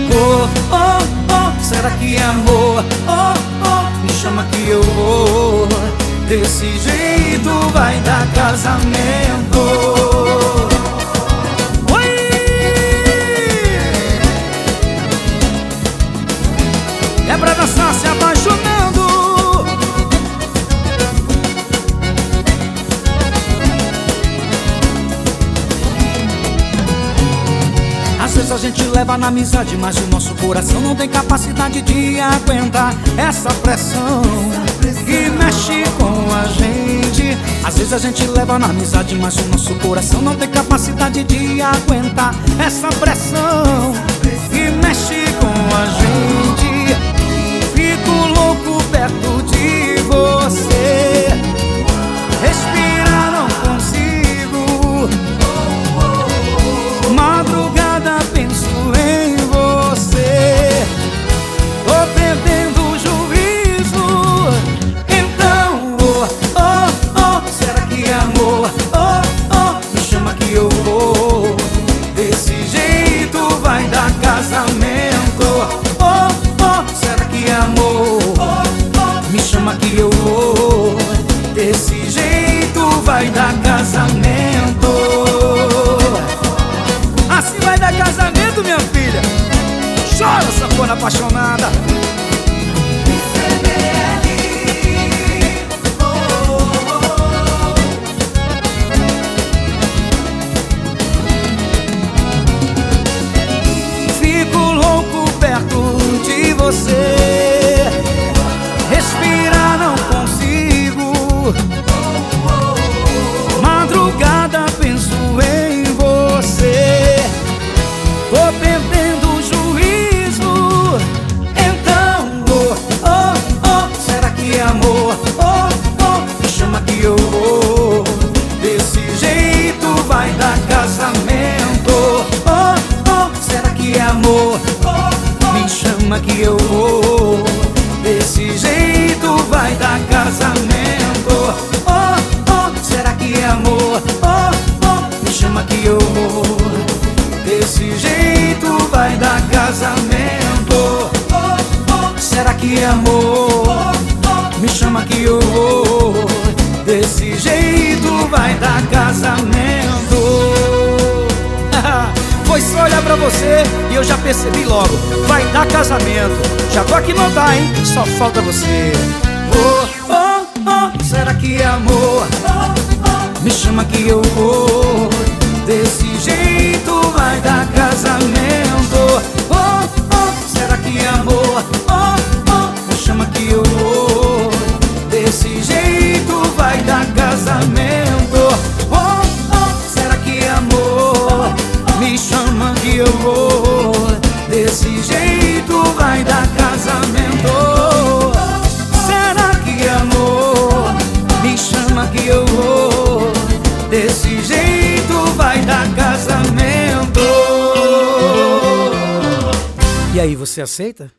Oh, oh, oh, será que é amor? Oh, oh, me chama que eu vou. Desse jeito vai dar casamento. Oi! É pra dançar se apaixonando. Às vezes a gente leva na amizade, mas o nosso coração não tem capacidade de aguentar essa pressão que mexe com a gente. Às vezes a gente leva na amizade, mas o nosso coração não tem capacidade de aguentar essa pressão que mexe com a gente. Fico louco perto de você, respirar não consigo. Madrugada penso em você, tô perdendo o juízo. Então, oh, oh, oh, será que é amor? Oh, oh, me chama que eu vou. Desse jeito vai dar casamento. Oh, oh, será que é amor? Oh, oh, me chama que eu vou. Desse jeito vai dar casamento. Assim vai dar casamento, minha filha. Chora, safona apaixonada. Fico louco perto de você, respirar não consigo. Madrugada penso em você, tô perdendo o juízo. Então, oh, oh, oh, será que é amor? Oh, oh, me chama que eu vou. Desse jeito vai dar casamento. Oh, oh, será que é amor? Oh, oh, me chama que eu vou. Desse jeito vai dar casamento. Oh, oh, será que é amor? Oh, oh, me chama que eu vou. Desse jeito vai dar casamento. Oh, oh, será que é amor? Oh, oh, me chama que eu vou. Desse jeito vai dar casamento. Foi só olhar pra você e eu já percebi logo. Vai dar casamento. Já tô aqui não tá, hein? Só falta você. Oh, oh, oh, será que é amor? Oh, oh, me chama que eu vou. Desse jeito vai dar casamento. Oh, oh, será que é amor? Oh, oh, me chama que eu vou. Desse jeito vai dar casamento. Oh, oh, será que é amor? Me chama que eu vou. Desse jeito vai dar casamento. Será que é amor? Me chama que eu vou. Desse jeito vai dar casamento. E aí, você aceita?